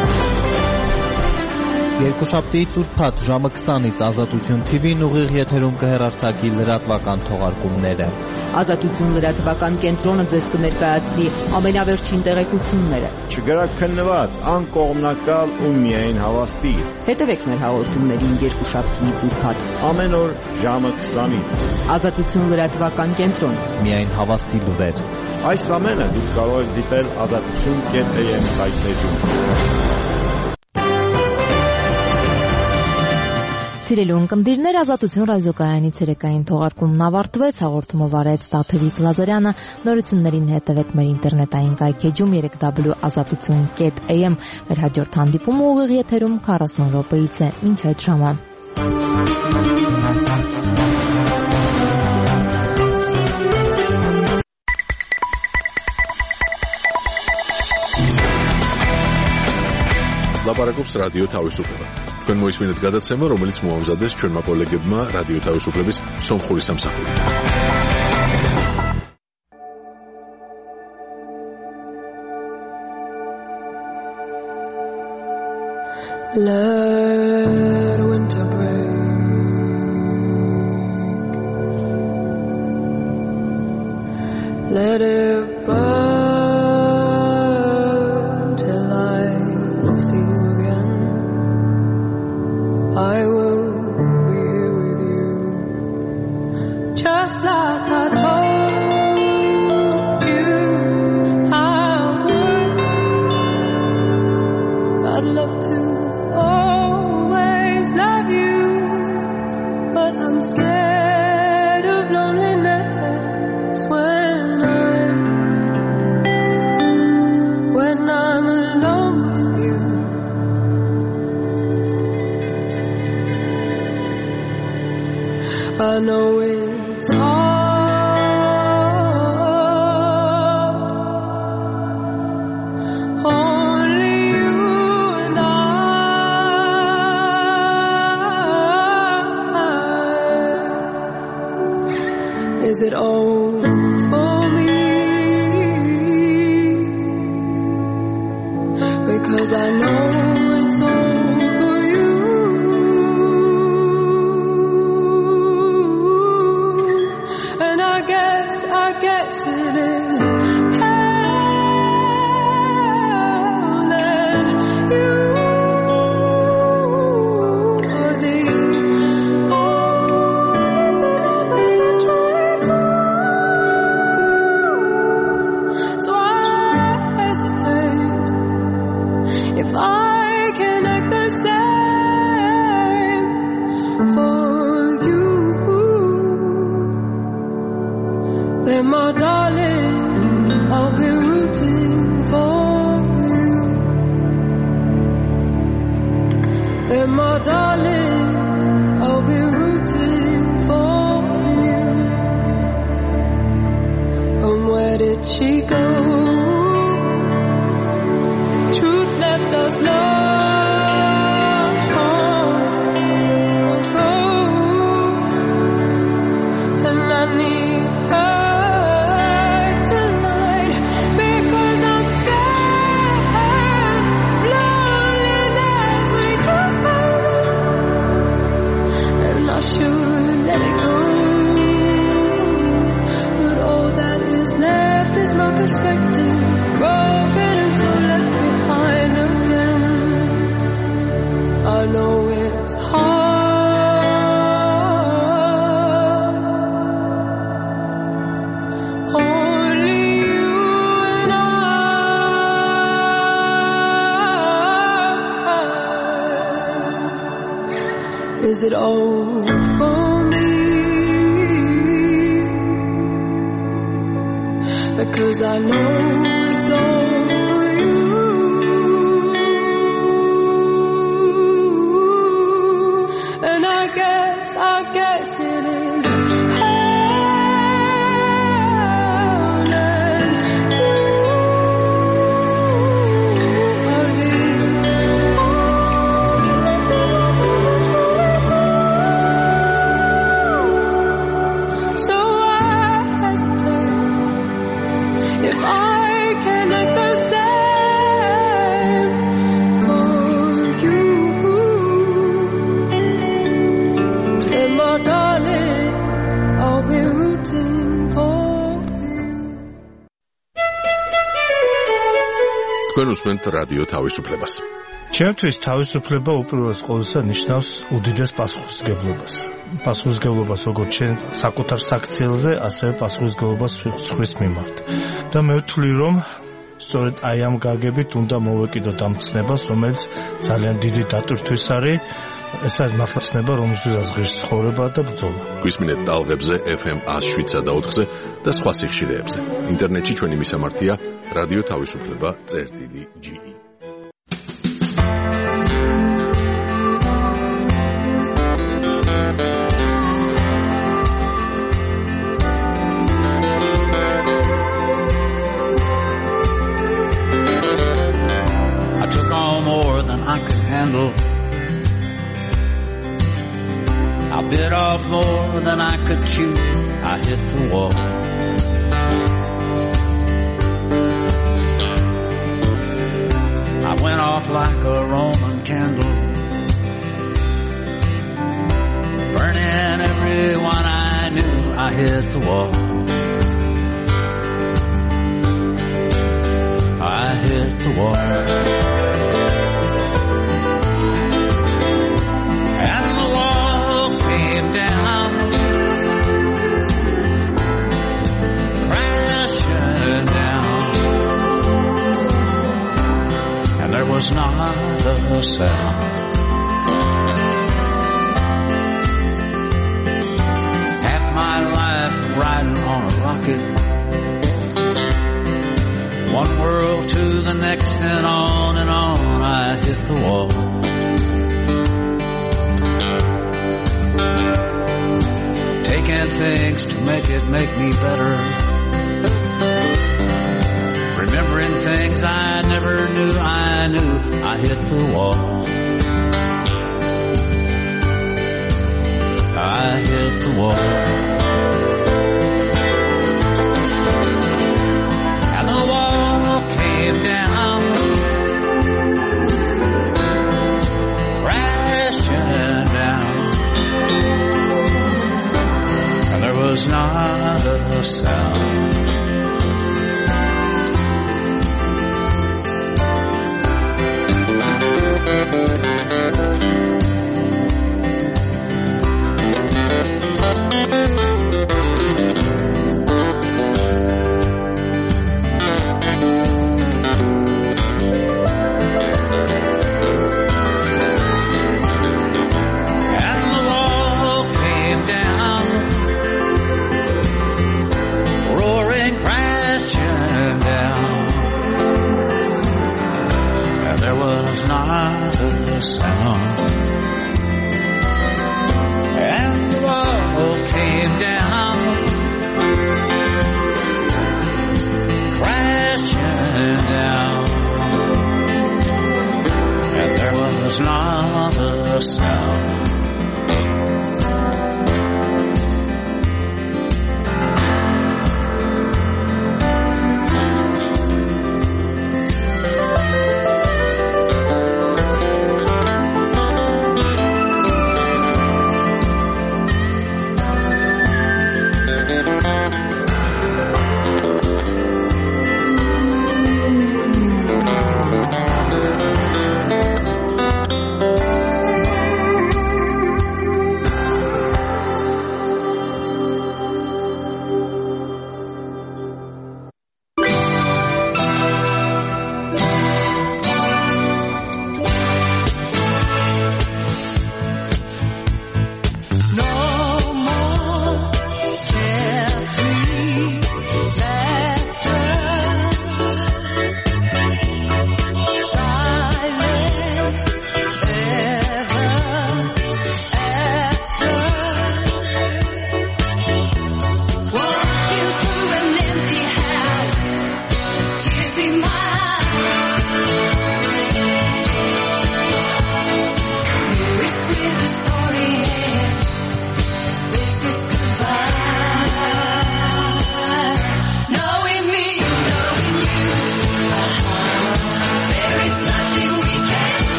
Երկուշաբթի ուրբաթ ժամը քսանից Ազատություն թի վին ուղիղ եթերում կհեռարձակի լրատվական թողարկումները։ Ազատություն լրատվական կենտրոնը ձեզ կներկայացնի ամենավերջին տեղեկությունները։ Չգրաքննված, անկողմնակալ ու միայն հավաստի։ Հետևեք մեր հաղորդումներին երկուշաբթիից ուրբաթ ամեն օր ժամը քսանից։ Ազատություն լրատվական կենտրոն։ Միայն հավաստի լուրեր։ Այս ամենը դուք կարող եք դիտել ազատություն կետ է եմ սայթեջում։ Սիրելի ունկնդիրներ, Ազատություն ռադիոկայանի ցերեկային թողարկումն ավարտվեց, հաղորդումը վարեց Տաթևիկ Լազարյանը, նորություններին հետևեք մեր ինտերնետային կայքեջում երեք w ազատություն կետ a m, մեր հաջորդ հանդիպումը ուղիղ եթերում քառասուն րոպեից է, մինչ այդ ժամը։ ლაპარაკობს რადიო თავისუფლება. თქვენ მოისმინეთ გადაცემა, რომელიც მოამზადეს ჩვენმა კოლეგებმა რადიო თავისუფლების სომხური სამსახურით. Let winter break. Let it burn till I see you again. I will be here with you, just like I told you I would. I'd love to always love you, but I'm scared of loneliness when I'm when I'm alone with you. I know it's hard, only you and I. Is it all for me? Because I know it's all for you. And I guess, I guess it is hell, and you are the only thing I try to. So I hesitate if I can act the same for you. Then my darling, I'll be rooting for you. Then my darling, I'll be rooting for you. And where did she go? Truth left us long ago, and I need her tonight because I'm scared loneliness we took, and I should let it go, but all that is left is my perspective, broken and so left behind again. I know it's hard, only you and I. Is it all for me? Because I know it's all for you. And I guess, I guess it is hell, and you are the only. So I hesitate if I თქვენ უსმენთ რადიო თავისუფლებას. ჩემთვის თავისუფლება უპირველეს ყოვლისა ნიშნავს უდიდეს პასუხისმგებლობას. პასუხისმგებლობას როგორც ჩვენ საკუთარ საქციელზე, ასევე პასუხისმგებლობას სხვის მიმართ. და მე ვთვლი, რომ სწორედ აი ამ გაგებით უნდა მოვეკიდოთ ამ ცნებას, რომელიც ძალიან დიდი დატვირთვის არის. ეს არის მართლაცნება, რომელსაც ღირს ცხოვრება და ბრძოლა. გვისმინეთ ტალღებზე ეფ ემ one oh seven point four-ზე და სხვა სიხშირეებზე. ინტერნეტში ჩვენი მისამართია რადიო თავისუფლება წერტილი ჯი ი. I took on more than I could handle. I bit off more than I could chew. I hit the wall. I went off like a Roman candle, burning everyone I knew. I hit the wall. I hit the wall. Down, crashing down, and there was not a sound. Half my life riding on a rocket, one world to the next, and on and on I hit the wall. Taking things to make it make me better, remembering things I never knew I knew. I hit the wall. I hit the wall. And the wall came down, crashing down. There was not a sound. Not a sound. And the wall came down, crashing down, and there was not a sound.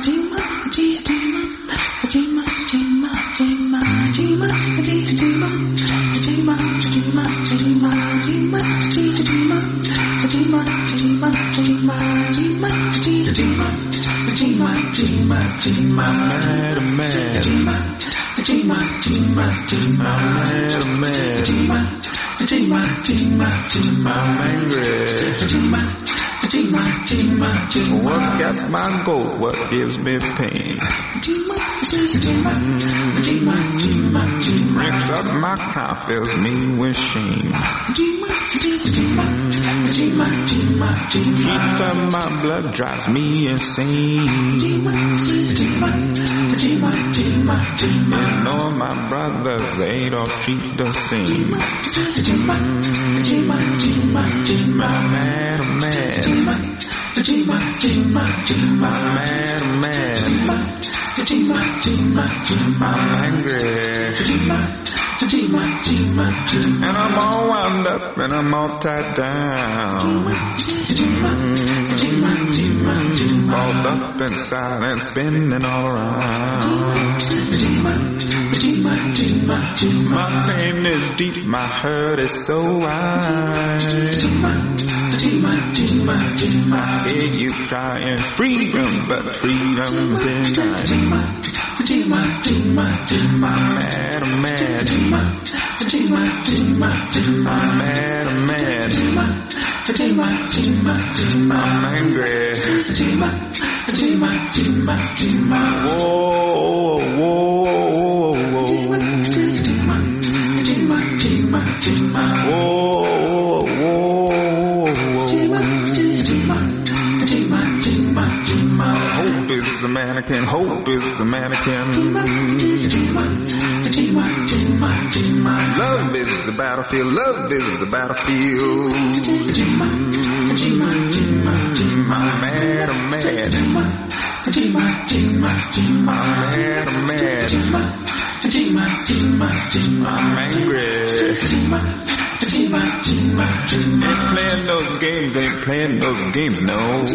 What gets my goat? What gives me pain? Breaks up my crown, fills me with shame. Heats up my blood, drives me insane. You know my brothers, they don't treat the same. My man, oh man. My man, oh man. I'm angry. And I'm all wound up and I'm all tied down. Balled up inside and spinning all around. My pain is deep, my hurt is so wide. I hear you crying freedom, but freedom's denied. I'm mad, I'm mad. I'm mad, I'm mad. I'm angry. Whoa, whoa, whoa. Whoa, whoa. Hope is the mannequin, hope is the mannequin. Love is the battlefield, love is the battlefield. I'm mad, I'm mad. I'm mad, I'm mad. I'm angry. Ain't playing those games, ain't playing those games, no.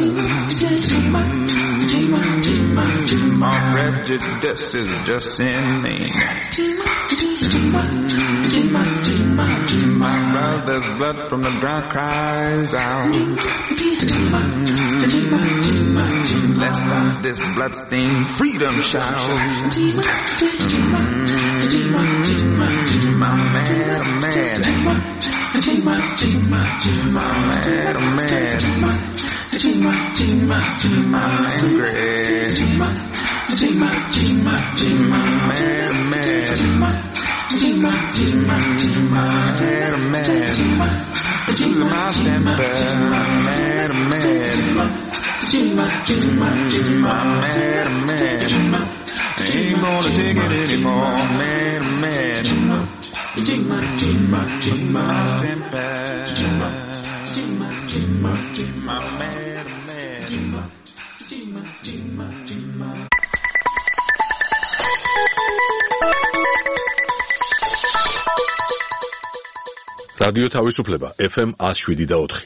Our prejudice is just inane. My brother's blood from the ground cries out. Let's stop this bloodstained freedom shout. I'm mad, I'm mad. I'm mad, I'm mad. I'm angry. I'm mad, I'm mad. I'm mad, I'm mad. Losing my temper. I'm mad, I'm mad. I'm mad, I'm mad. I ain't gonna take it anymore. I'm mad, I'm mad. Losing my temper. I'm mad, I'm mad. რადიო თავისუფლება ეფ ემ one oh seven და four.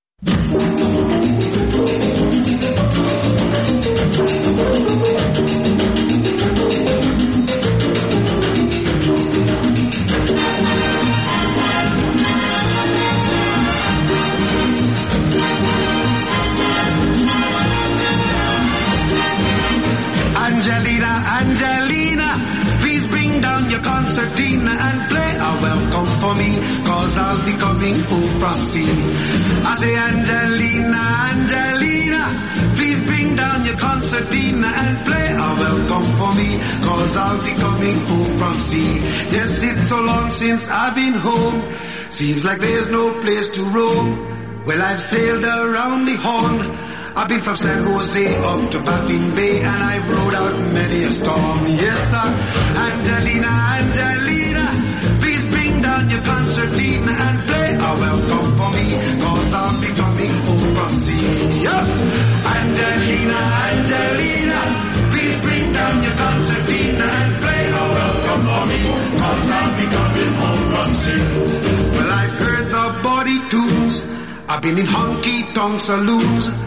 Angelina, Angelina, please bring down your concertina and play a welcome for me, cause I'll be coming home from sea. I say Angelina, Angelina, please bring down your concertina and play a welcome for me, cause I'll be coming home from sea. Yes, it's so long since I've been home, seems like there's no place to roam. Well, I've sailed around the Horn, I've been from San Jose up to Baffin Bay, and I've rode out many a storm. Yes, sir. Angelina, Angelina, please bring down your concertina and play a welcome for me, cause I'll be coming home from sea. Yeah. Angelina, Angelina, please bring down your concertina and play a welcome for me, cause I'll be coming home from sea. Well, I've heard the body tunes, I've been in honky-tonk saloons,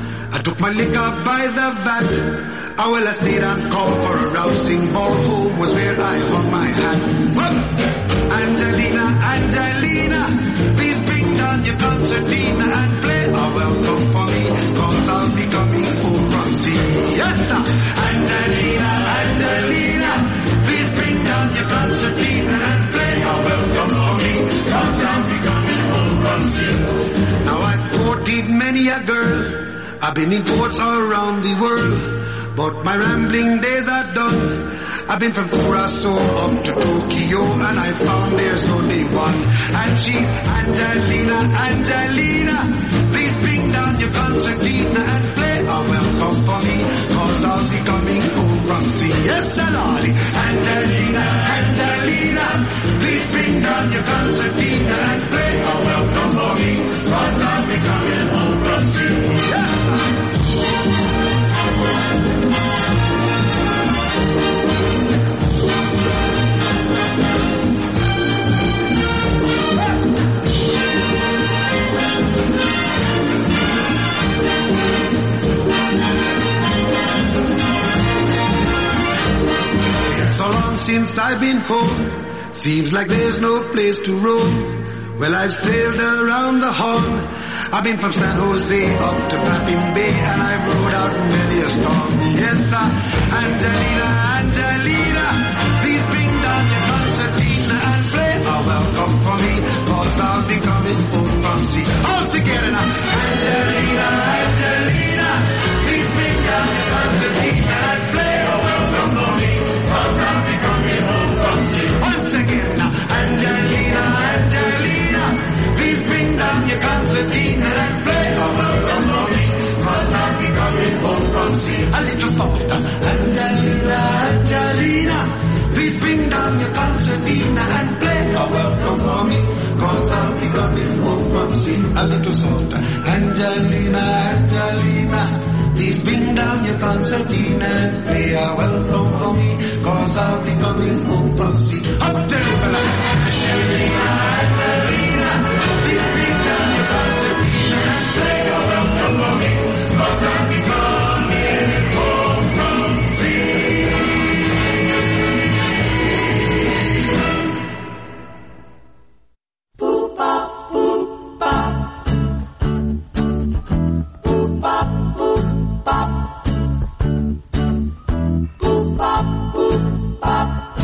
took my liquor by the vat. I well I stayed on call for a rousing ball. Home was where I hung my hat. Angelina, Angelina, please bring down your concertina and play a welcome for me, cause I'll be coming home from sea. Yes sir! Angelina, Angelina, please bring down your concertina and play a welcome for me, cause I'll be coming home from sea. Now I've courted many a girl, I've been in ports all around the world, but my rambling days are done. I've been from Curacao up to Tokyo, and I found there's only one, and she's Angelina, Angelina. Please bring down your concertina and play a welcome for me, cause I'll be coming home from sea. Yes, Lolly. Angelina, Angelina, please bring down your concertina and play a welcome for me, cause I'll be coming home from sea. Yes, so long since I've been home, seems like there's no place to roam. Well, I've sailed around the Horn, I've been from San Jose up to Baffin Bay, and I've rode out many a storm. Yes, sir, Angelina, Angelina, please bring down your concertina and play a welcome for me, cause I'll be coming home from sea. All together now. Angelina, Angelina, please bring down your concertina and play a welcome for me, cause I'll be coming home from sea. Once again now. Angelina, Angelina, please bring down your concertina and play a welcome for me, cause I'll be coming home from sea. A little softer. Angelina, Angelina, please bring down your concertina and play a welcome for me, cause I'll be coming home from sea. A little softer. Angelina, Angelina, please bring down your concertina and play a welcome for me, cause I'll be coming home from sea. Up there, fella. Angelina, Angelina, please bring down your concertina and play a welcome for me, cause I'll be coming home from sea. Boop, bop, boop, bop. Boop, bop, boop, bop. Boop, bop, boop, bop.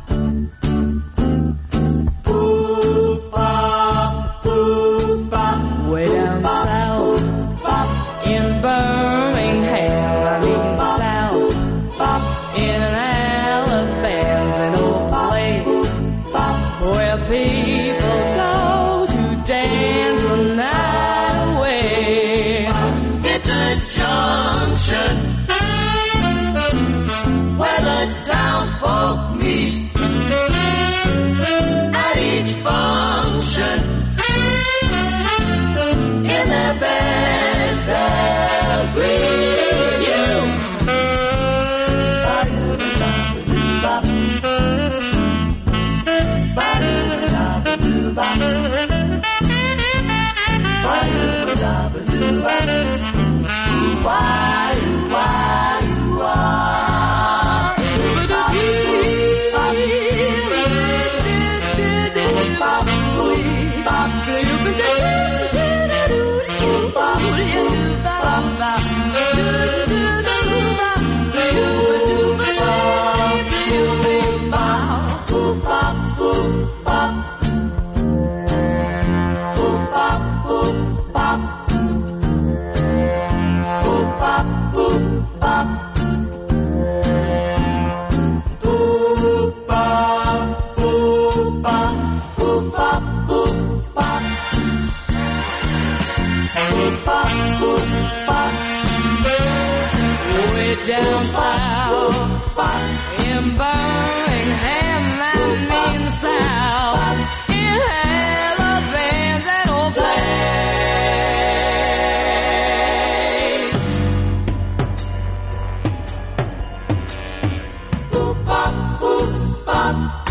Boop, bop, boop, bop. Way down south, in Birmingham, I mean south, in Alabama's an old place where people go to dance the night away. It's a junction where the town folk meet at each function. In their best they'll greet you. Why, why, why? Down south, in Birmingham, I mean south, in Alabama's that old place. Boop, bop, boop, bop.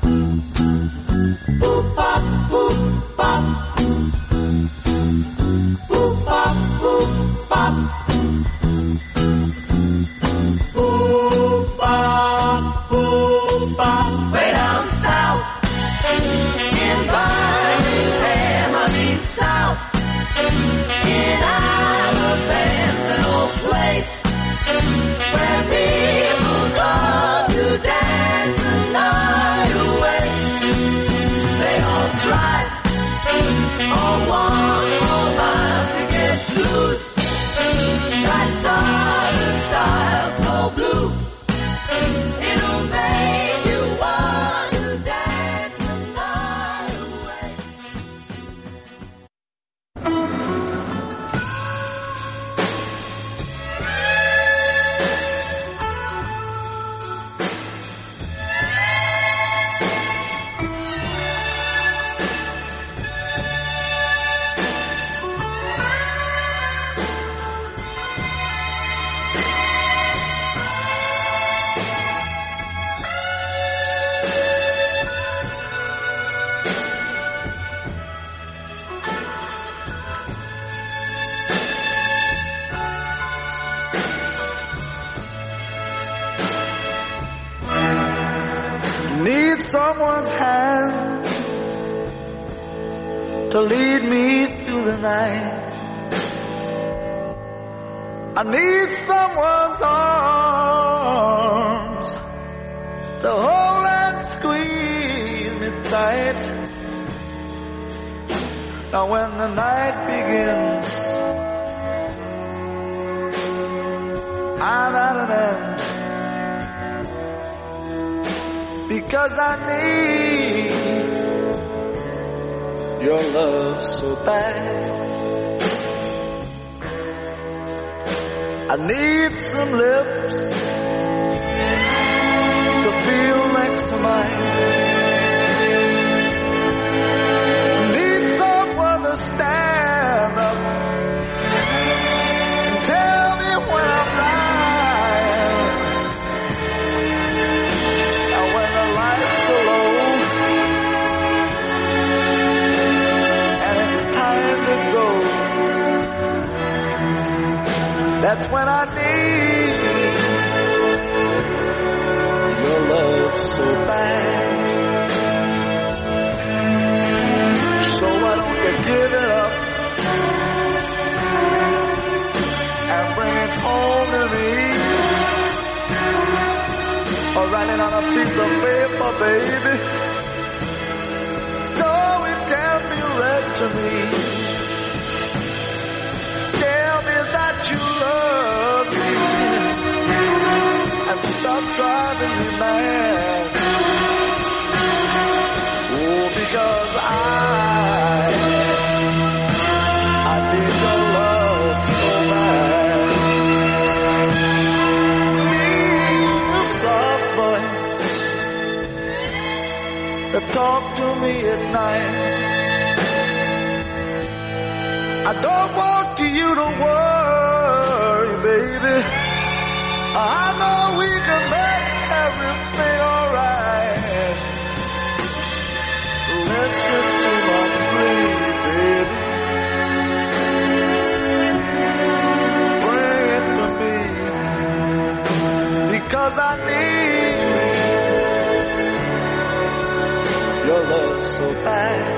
Boop, bop, boop, bop. Boop, bop, boop, bop. need someone's hand to lead me through the night. I need someone's arms to hold and squeeze me tight. Now when the night begins, I'm at an end, because I need your love so bad. I need some lips to feel next to mine. Need someone to stand up and tell me when I'm lying. And when the lights are low and it's time to go, that's when I need your love so bad. So why don't you give it up and bring it home to me, or write it on a piece of paper, baby, so it can be read to me. That you love me and stop driving me mad. Oh, because I I need your love so bad. Need a soft voice to talk to me at night. I don't want you to worry, baby. I know we can make everything alright. Listen to my plea, baby. Bring it to me, because I need your love so bad.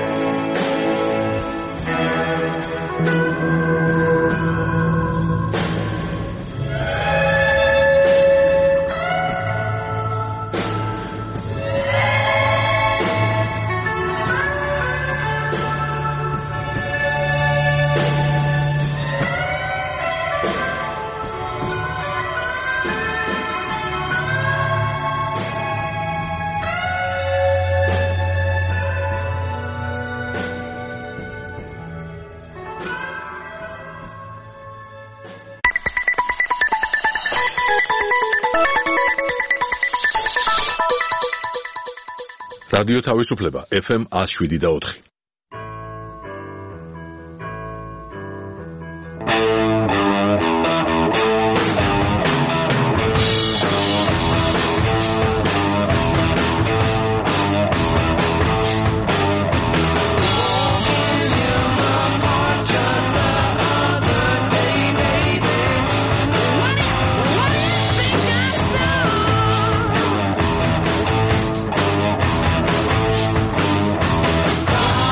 რადიო თავისუფლება ეფ ემ one oh seven და four. What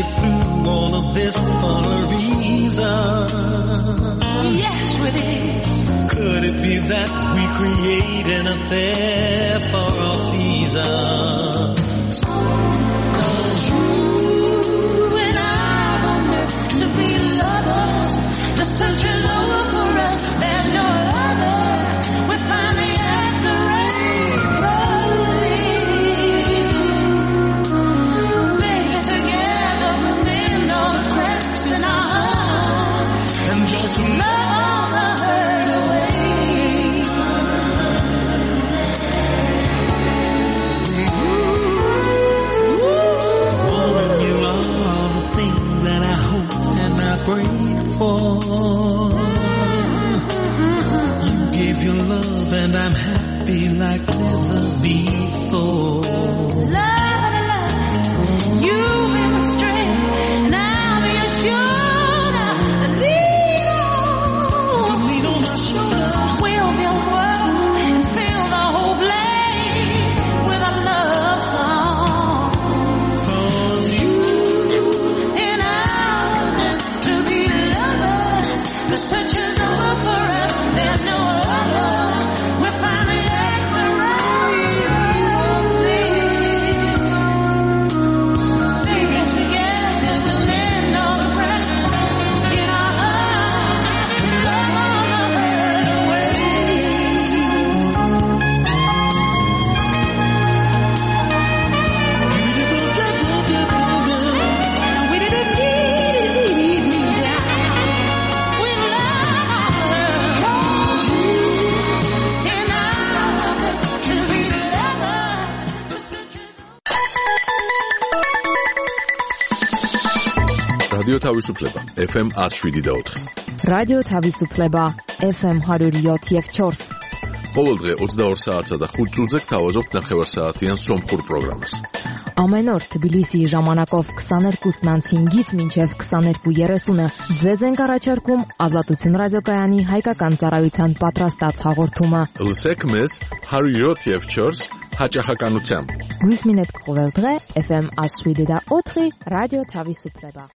you through all of this for a reason. Yes, we did. Could it be that we create an affair for our seasons? Cause you and I were meant to be lovers. The search is over for us. There's no other. We finally had the rainbow. Baby, together we'll mend all the cracks in our heart. And just love. Grateful. You gave your love and I'm happy like never before. Love, love, you be my strength and I'll be your shoulder. The lead on, the lead on my shoulder. We'll be a world and fill the whole place with a love song. For you and I. The search is over for us. There's no other. We're finally at the right thing. Baby, together we'll mend all the cracks in our heart. Love all the hurt away. We didn't need me down. რადიო თავისუფლება ეფ ემ one oh seven და four. რადიო თავისუფლება ეფ ემ one oh seven და four. ყოველ დღე twenty-two საათსა და five წუთზე გთავაზობთ ნახევარსაათიან სომხურ პროგრამას. Ամեն օր Թբիլիսիի ժամանակով twenty-two five-ից մինչև twenty-two thirty ձեզ ենք առաջարկում Ազատություն ռադիոկայանի հայկական ծառայության պատրաստած հաղորդումը։ Լսեք մեզ one oh seven და four հաճախականությամբ։ Գույս մինետ կողել დღե էֆ էմ one oh seven და four ռադիո Թավիսուպլեբա։